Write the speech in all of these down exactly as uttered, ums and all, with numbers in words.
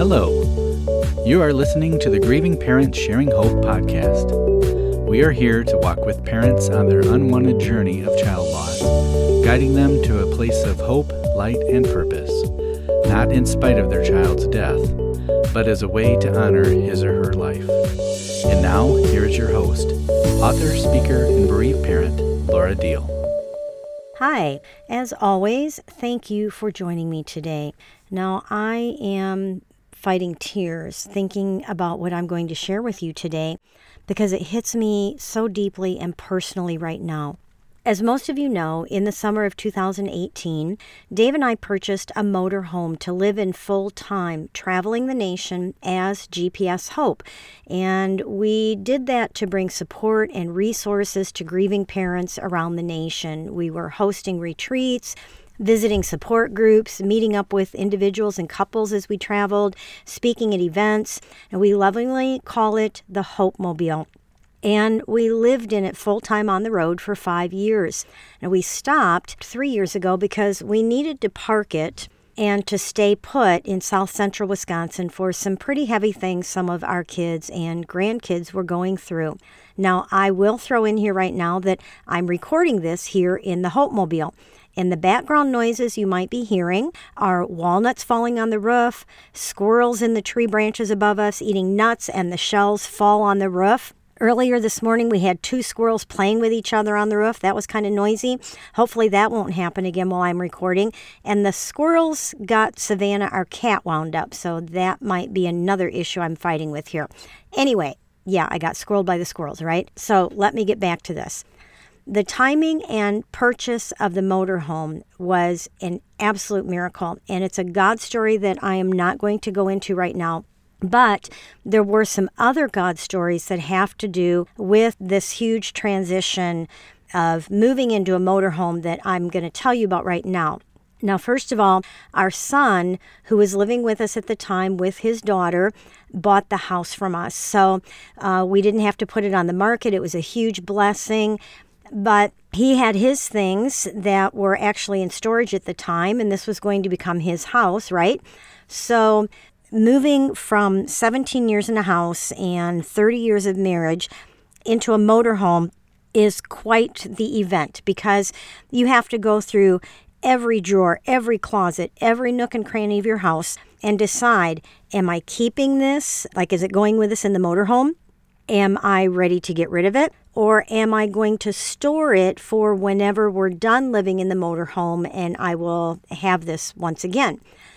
Hello. You are listening to the Grieving Parents Sharing Hope podcast. We are here to walk with parents on their unwanted journey of child loss, guiding them to a place of hope, light, and purpose, not in spite of their child's death, but as a way to honor his or her life. And now, here is your host, author, speaker, and bereaved parent, Laura Deal. Hi, as always, thank you for joining me today. Now, I am fighting tears thinking about what I'm going to share with you today because it hits me so deeply and personally right now. As most of you know, in the summer of two thousand eighteen, Dave and I purchased a motorhome to live in full-time, traveling the nation as G P S Hope. And we did that to bring support and resources to grieving parents around the nation. We were hosting retreats, visiting support groups, meeting up with individuals and couples as we traveled, speaking at events, and we lovingly call it the Hope Mobile. And we lived in it full-time on the road for five years. And we stopped three years ago because we needed to park it and to stay put in south central Wisconsin for some pretty heavy things some of our kids and grandkids were going through. Now, I will throw in here right now that I'm recording this here in the Hope Mobile. And the background noises you might be hearing are walnuts falling on the roof, squirrels in the tree branches above us eating nuts, and the shells fall on the roof. Earlier this morning, we had two squirrels playing with each other on the roof. That was kind of noisy. Hopefully that won't happen again while I'm recording. And the squirrels got Savannah, our cat, wound up. So that might be another issue I'm fighting with here. Anyway, yeah, I got squirreled by the squirrels, right? So let me get back to this. The timing and purchase of the motorhome was an absolute miracle. And it's a God story that I am not going to go into right now. But there were some other God stories that have to do with this huge transition of moving into a motorhome that I'm going to tell you about right now. Now, first of all, our son, who was living with us at the time with his daughter, bought the house from us. So uh, we didn't have to put it on the market. It was a huge blessing. But he had his things that were actually in storage at the time, and this was going to become his house, right? So moving from seventeen years in a house and thirty years of marriage into a motorhome is quite the event because you have to go through every drawer, every closet, every nook and cranny of your house and decide, am I keeping this? Like, is it going with us in the motorhome? Am I ready to get rid of it? Or am I going to store it for whenever we're done living in the motorhome and I will have this once again?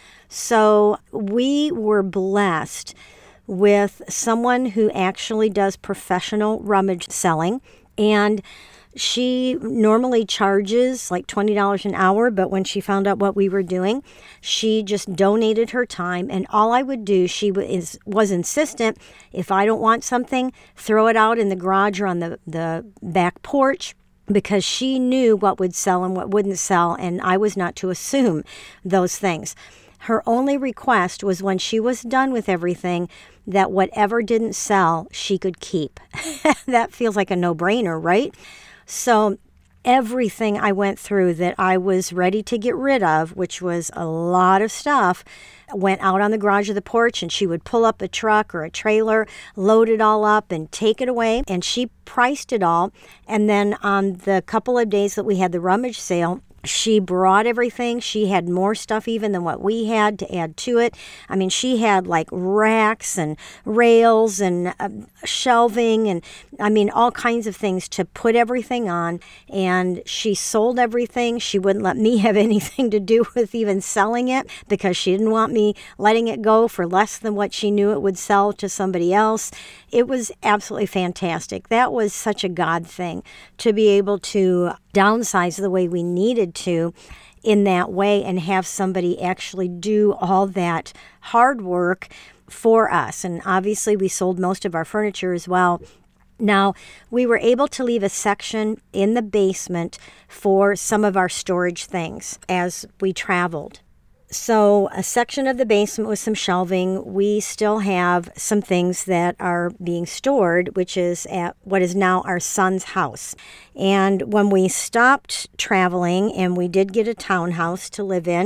So we were blessed with someone who actually does professional rummage selling, and she normally charges like twenty dollars an hour, but when she found out what we were doing, she just donated her time, and all I would do, she was, was insistent, if I don't want something, throw it out in the garage or on the, the back porch, because she knew what would sell and what wouldn't sell, and I was not to assume those things. Her only request was when she was done with everything that whatever didn't sell, she could keep. That feels like a no-brainer, right? So everything I went through that I was ready to get rid of, which was a lot of stuff, went out on the garage of the porch, and she would pull up a truck or a trailer, load it all up and take it away. And she priced it all. And then on the couple of days that we had the rummage sale, she brought everything. She had more stuff even than what we had to add to it. I mean, she had like racks and rails and uh, shelving and, I mean, all kinds of things to put everything on. And she sold everything. She wouldn't let me have anything to do with even selling it because she didn't want me letting it go for less than what she knew it would sell to somebody else. It was absolutely fantastic. That was such a God thing to be able to downsize the way we needed to in that way and have somebody actually do all that hard work for us. And obviously we sold most of our furniture as well. Now, we were able to leave a section in the basement for some of our storage things as we traveled. So a section of the basement with some shelving. We still have some things that are being stored, which is at what is now our son's house. And when we stopped traveling and we did get a townhouse to live in,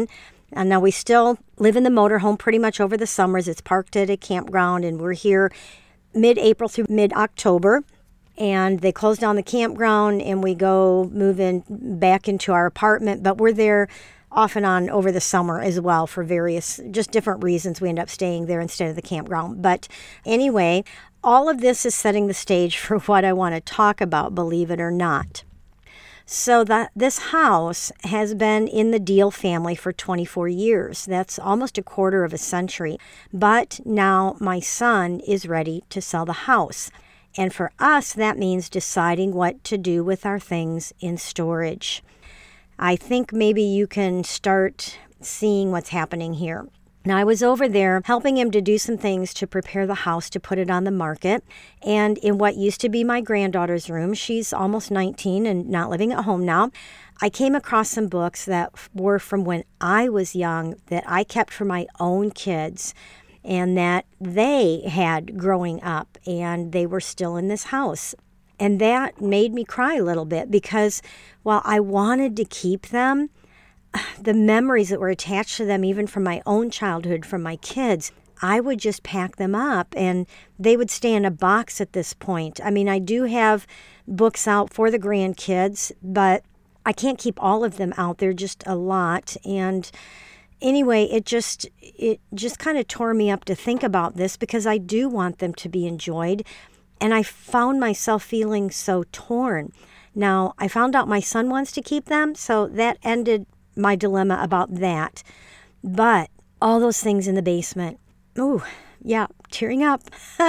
And now we still live in the motorhome pretty much over the summers. It's parked at a campground, and we're here mid-April through mid-October. And they close down the campground, and we go move in back into our apartment. But we're there off and on over the summer as well for various, just different reasons. We end up staying there instead of the campground. But anyway, all of this is setting the stage for what I want to talk about, believe it or not. So that this house has been in the Deal family for twenty-four years. That's almost a quarter of a century. But now my son is ready to sell the house. And for us, that means deciding what to do with our things in storage. I think maybe you can start seeing what's happening here. Now, I was over there helping him to do some things to prepare the house to put it on the market. And in what used to be my granddaughter's room, she's almost nineteen and not living at home now, I came across some books that were from when I was young that I kept for my own kids and that they had growing up, and they were still in this house. And that made me cry a little bit because while I wanted to keep them, the memories that were attached to them, even from my own childhood, from my kids, I would just pack them up and they would stay in a box at this point. I mean, I do have books out for the grandkids, but I can't keep all of them out. They're just a lot. And anyway, it just it just kind of tore me up to think about this because I do want them to be enjoyed. And I found myself feeling so torn. Now, I found out my son wants to keep them, so that ended my dilemma about that. But all those things in the basement, ooh, yeah, tearing up.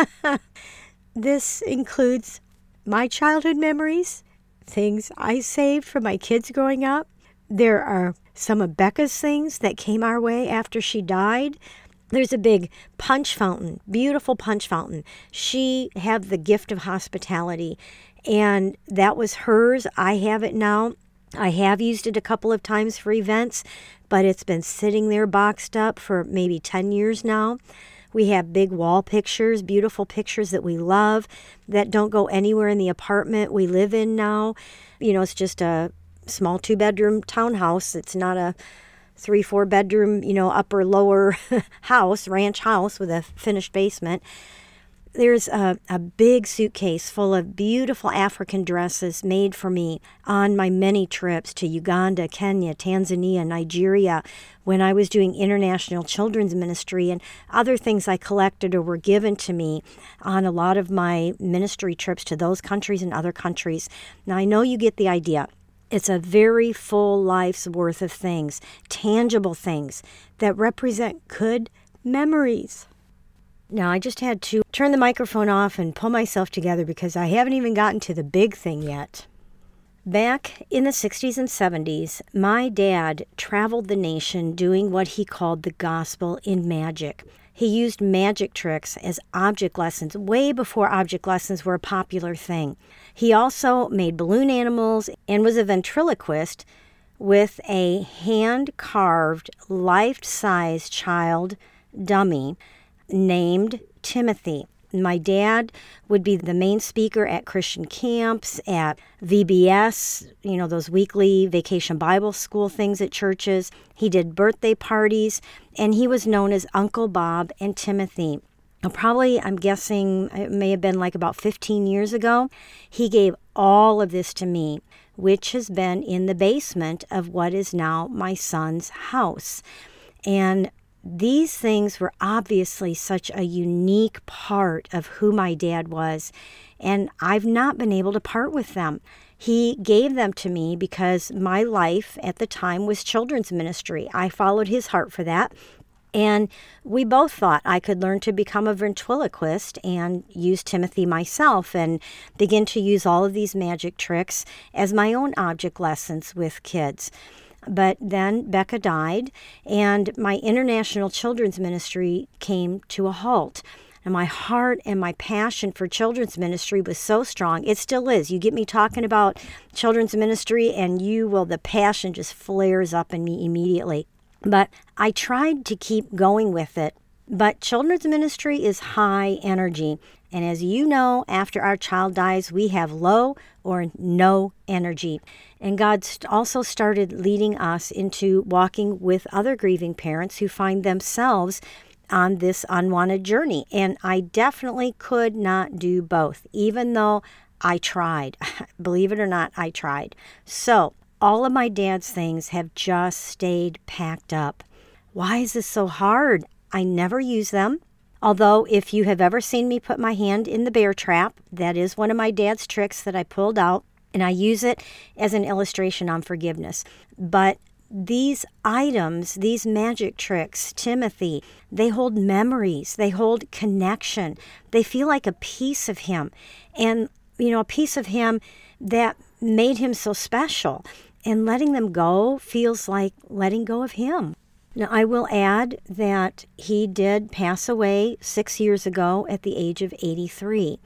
This includes my childhood memories, things I saved from my kids growing up. There are some of Becca's things that came our way after she died. There's a big punch fountain, beautiful punch fountain. She had the gift of hospitality, and that was hers. I have it now. I have used it a couple of times for events, but it's been sitting there boxed up for maybe ten years now. We have big wall pictures, beautiful pictures that we love that don't go anywhere in the apartment we live in now. You know, it's just a small two-bedroom townhouse. It's not a three, four bedroom, you know, upper, lower house, ranch house with a finished basement. There's a, a big suitcase full of beautiful African dresses made for me on my many trips to Uganda, Kenya, Tanzania, Nigeria, when I was doing international children's ministry, and other things I collected or were given to me on a lot of my ministry trips to those countries and other countries. Now, I know you get the idea. It's a very full life's worth of things, tangible things that represent good memories. Now, I just had to turn the microphone off and pull myself together because I haven't even gotten to the big thing yet. Back in the sixties and seventies, my dad traveled the nation doing what he called the gospel in magic. He used magic tricks as object lessons way before object lessons were a popular thing. He also made balloon animals and was a ventriloquist with a hand-carved, life-size child dummy named Timothy. My dad would be the main speaker at Christian camps, at V B S, you know, those weekly vacation Bible school things at churches. He did birthday parties, and he was known as Uncle Bob and Timothy. Now, probably, I'm guessing, it may have been like about fifteen years ago, he gave all of this to me, which has been in the basement of what is now my son's house. And these things were obviously such a unique part of who my dad was, and I've not been able to part with them. He gave them to me because my life at the time was children's ministry. I followed his heart for that, and we both thought I could learn to become a ventriloquist and use Timothy myself and begin to use all of these magic tricks as my own object lessons with kids. But then Becca died, and my international children's ministry came to a halt. And my heart and my passion for children's ministry was so strong. It still is. You get me talking about children's ministry, and you will, the passion just flares up in me immediately. But I tried to keep going with it. But children's ministry is high energy. And as you know, after our child dies, we have low or no energy. And God also started leading us into walking with other grieving parents who find themselves on this unwanted journey. And I definitely could not do both, even though I tried. Believe it or not, I tried. So all of my dad's things have just stayed packed up. Why is this so hard? I never use them. Although if you have ever seen me put my hand in the bear trap, that is one of my dad's tricks that I pulled out, and I use it as an illustration on forgiveness. But these items, these magic tricks, Timothy, they hold memories, they hold connection, they feel like a piece of him, and, you know, a piece of him that made him so special. And letting them go feels like letting go of him. Now, I will add that he did pass away six years ago at the age of eighty-three.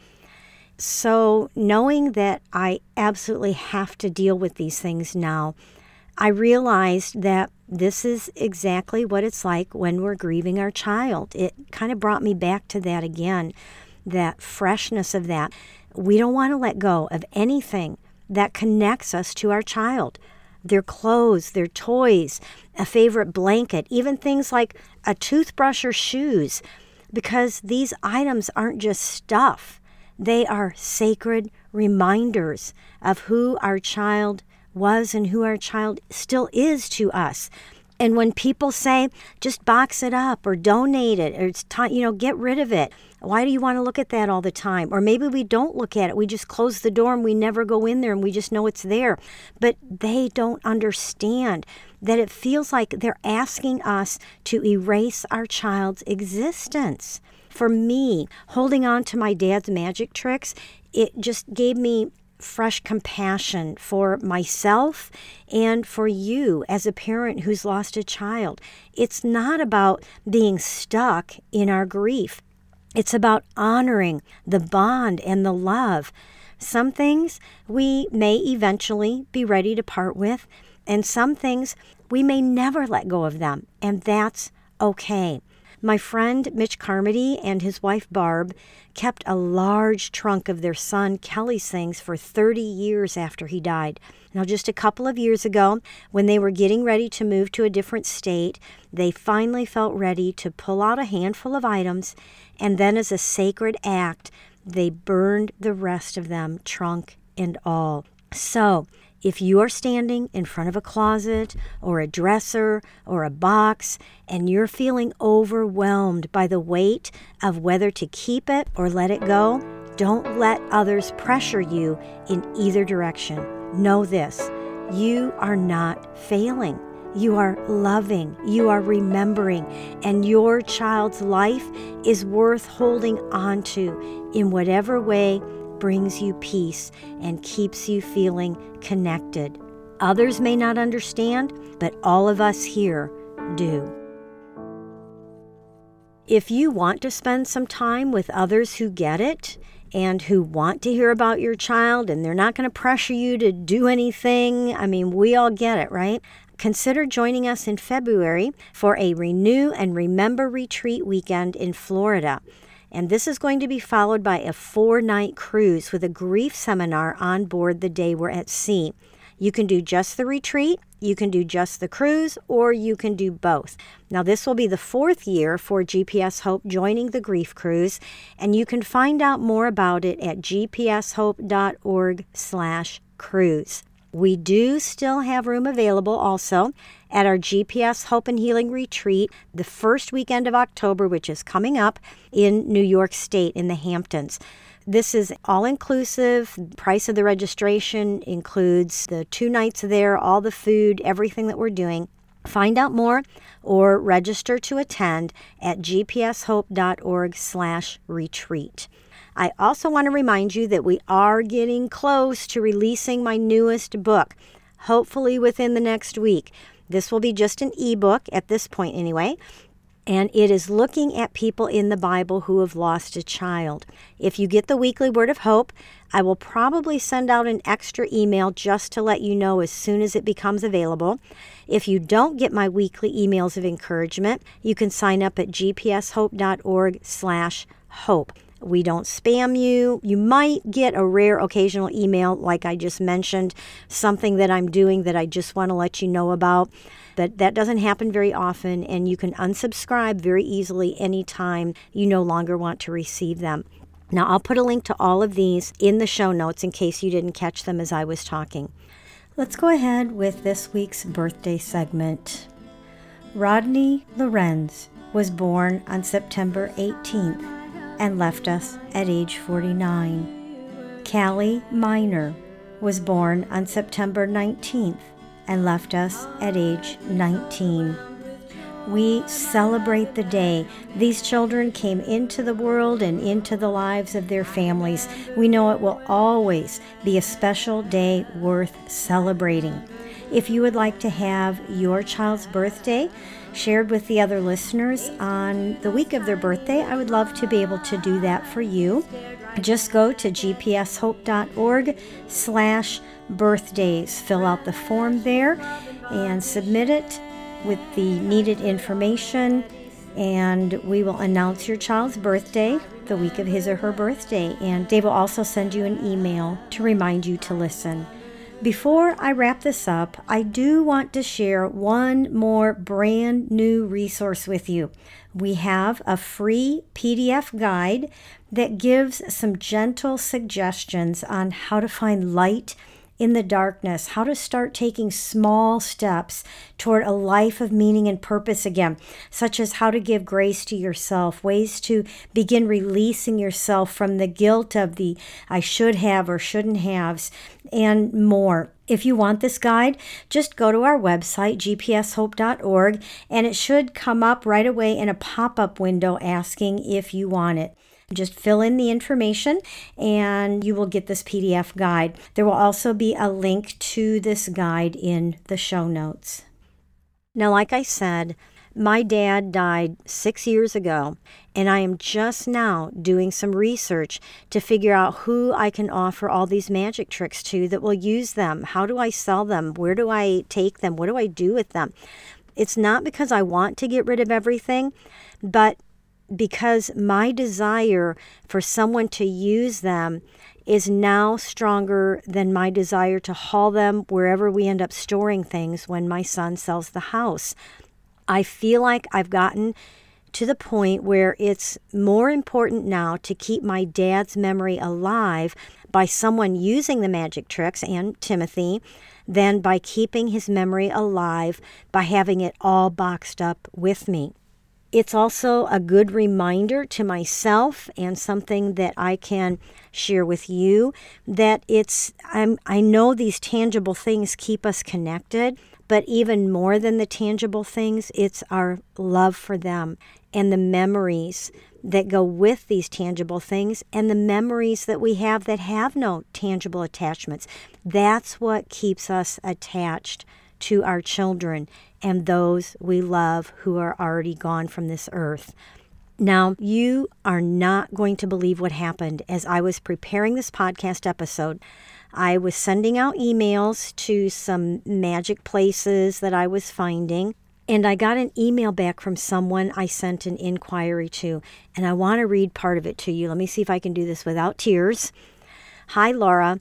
So knowing that I absolutely have to deal with these things now, I realized that this is exactly what it's like when we're grieving our child. It kind of brought me back to that again, that freshness of that. We don't want to let go of anything that connects us to our child. Their clothes, their toys, a favorite blanket, even things like a toothbrush or shoes, because these items aren't just stuff. They are sacred reminders of who our child was and who our child still is to us. And when people say, just box it up or donate it, or it's time, you know, get rid of it. Why do you want to look at that all the time? Or maybe we don't look at it. We just close the door and we never go in there and we just know it's there. But they don't understand that it feels like they're asking us to erase our child's existence. For me, holding on to my dad's magic tricks, it just gave me fresh compassion for myself and for you as a parent who's lost a child. It's not about being stuck in our grief. It's about honoring the bond and the love. Some things we may eventually be ready to part with, and some things we may never let go of them, and that's okay. My friend Mitch Carmody and his wife Barb kept a large trunk of their son Kelly's things for thirty years after he died. Now, just a couple of years ago, when they were getting ready to move to a different state, they finally felt ready to pull out a handful of items, and then as a sacred act, they burned the rest of them, trunk and all. So, if you are standing in front of a closet or a dresser or a box and you're feeling overwhelmed by the weight of whether to keep it or let it go, don't let others pressure you in either direction. Know this, you are not failing. You are loving, you are remembering, and your child's life is worth holding on to in whatever way brings you peace and keeps you feeling connected. Others may not understand, but all of us here do. If you want to spend some time with others who get it and who want to hear about your child, and they're not going to pressure you to do anything, I mean, we all get it, right? Consider joining us in February for a Renew and Remember Retreat weekend in Florida. And this is going to be followed by a four-night cruise with a grief seminar on board the day we're at sea. You can do just the retreat, you can do just the cruise, or you can do both. Now, this will be the fourth year for G P S Hope joining the Grief Cruise, and you can find out more about it at g p s hope dot org slash cruise. We do still have room available also at our G P S Hope and Healing Retreat the first weekend of October, which is coming up in New York State in the Hamptons. This is all-inclusive. Price of the registration includes the two nights there, all the food, everything that we're doing. Find out more or register to attend at g p s hope dot org slash retreat. I also want to remind you that we are getting close to releasing my newest book, hopefully within the next week. This will be just an ebook at this point anyway, and it is looking at people in the Bible who have lost a child. If you get the weekly Word of Hope, I will probably send out an extra email just to let you know as soon as it becomes available. If you don't get my weekly emails of encouragement, you can sign up at g p s hope dot org slash hope. We don't spam you. You might get a rare occasional email, like I just mentioned, something that I'm doing that I just want to let you know about. But that doesn't happen very often, and you can unsubscribe very easily anytime you no longer want to receive them. Now, I'll put a link to all of these in the show notes in case you didn't catch them as I was talking. Let's go ahead with this week's birthday segment. Rodney Lorenz was born on September eighteenth and left us at age forty-nine. Callie Miner was born on September nineteenth and left us at age nineteen. We celebrate the day these children came into the world and into the lives of their families. We know it will always be a special day worth celebrating. If you would like to have your child's birthday shared with the other listeners on the week of their birthday, I would love to be able to do that for you. Just go to gpshope.org slash birthdays. Fill out the form there and submit it with the needed information, and we will announce your child's birthday the week of his or her birthday, and Dave will also send you an email to remind you to listen. Before I wrap this up, I do want to share one more brand new resource with you. We have a free P D F guide that gives some gentle suggestions on how to find light in the darkness, how to start taking small steps toward a life of meaning and purpose again, such as how to give grace to yourself, ways to begin releasing yourself from the guilt of the I should have or shouldn't haves, and more. If you want this guide, just go to our website, g p s hope dot org, and it should come up right away in a pop-up window asking if you want it. Just fill in the information and you will get this P D F guide. There will also be a link to this guide in the show notes. Now, like I said, my dad died six years ago, and I am just now doing some research to figure out who I can offer all these magic tricks to that will use them. How do I sell them? Where do I take them? What do I do with them? It's not because I want to get rid of everything, but because my desire for someone to use them is now stronger than my desire to haul them wherever we end up storing things when my son sells the house. I feel like I've gotten to the point where it's more important now to keep my dad's memory alive by someone using the magic tricks and Timothy than by keeping his memory alive by having it all boxed up with me. It's also a good reminder to myself and something that I can share with you that it's, I'm, I know these tangible things keep us connected, but even more than the tangible things, it's our love for them and the memories that go with these tangible things and the memories that we have that have no tangible attachments. That's what keeps us attached to our children and those we love who are already gone from this earth. Now, you are not going to believe what happened as I was preparing this podcast episode. I was sending out emails to some magic places that I was finding, and I got an email back from someone I sent an inquiry to, and I want to read part of it to you. Let me see if I can do this without tears. Hi, Laura.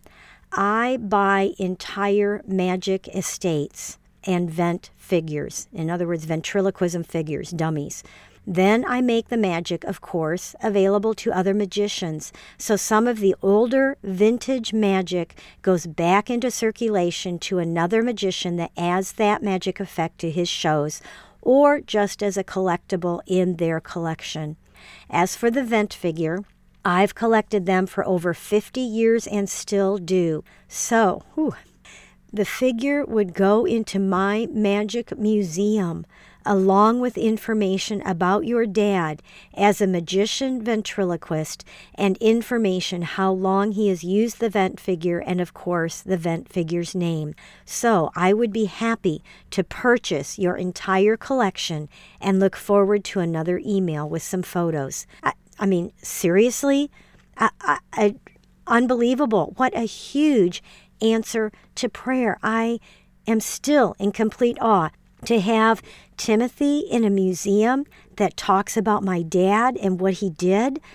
I buy entire magic estates and vent figures. In other words, ventriloquism figures, dummies. Then I make the magic, of course, available to other magicians. So some of the older vintage magic goes back into circulation to another magician that adds that magic effect to his shows, or just as a collectible in their collection. As for the vent figure, I've collected them for over fifty years and still do. So, whew, the figure would go into my magic museum along with information about your dad as a magician ventriloquist and information how long he has used the vent figure and, of course, the vent figure's name. So I would be happy to purchase your entire collection and look forward to another email with some photos. I, I mean, seriously? I, I, I, unbelievable. What a huge answer to prayer. I am still in complete awe to have Timothy in a museum that talks about my dad and what he did.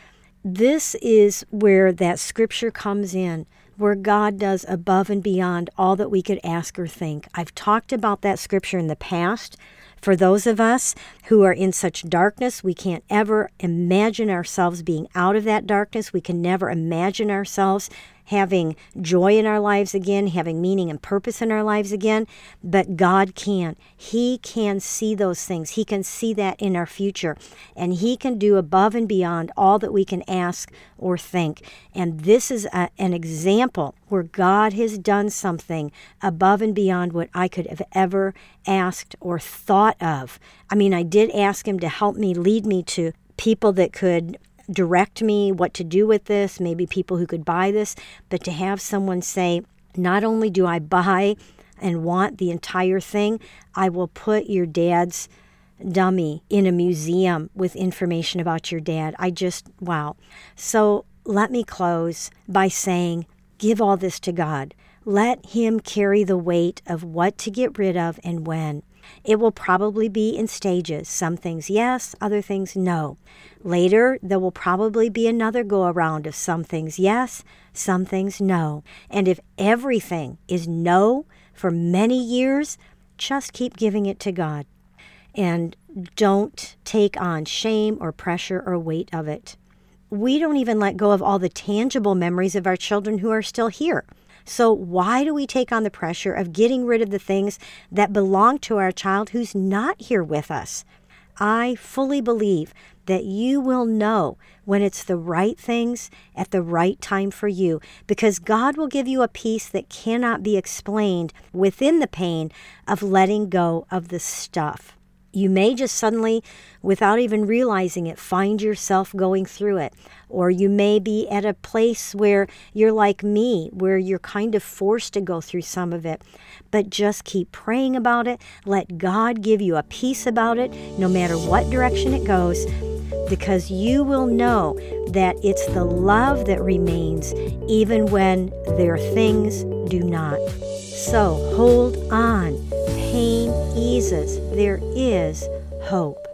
This is where that scripture comes in, where God does above and beyond all that we could ask or think. I've talked about that scripture in the past. For those of us who are in such darkness, we can't ever imagine ourselves being out of that darkness. We can never imagine ourselves having joy in our lives again, having meaning and purpose in our lives again. But God can. He can see those things. He can see that in our future. And He can do above and beyond all that we can ask or think. And this is a, an example where God has done something above and beyond what I could have ever asked or thought of. I mean, I did ask Him to help me, lead me to people that could direct me what to do with this, maybe people who could buy this, but to have someone say, not only do I buy and want the entire thing, I will put your dad's dummy in a museum with information about your dad. I just, wow. So let me close by saying, give all this to God. Let Him carry the weight of what to get rid of and when. It will probably be in stages. Some things yes, other things no. Later, there will probably be another go-around of some things yes, some things no. And if everything is no for many years, just keep giving it to God. And don't take on shame or pressure or weight of it. We don't even let go of all the tangible memories of our children who are still here. So why do we take on the pressure of getting rid of the things that belong to our child who's not here with us? I fully believe that you will know when it's the right things at the right time for you, because God will give you a peace that cannot be explained within the pain of letting go of the stuff. You may just suddenly, without even realizing it, find yourself going through it. Or you may be at a place where you're like me, where you're kind of forced to go through some of it. But just keep praying about it. Let God give you a peace about it, no matter what direction it goes, because you will know that it's the love that remains even when their things do not. So hold on. Pain eases. There is hope.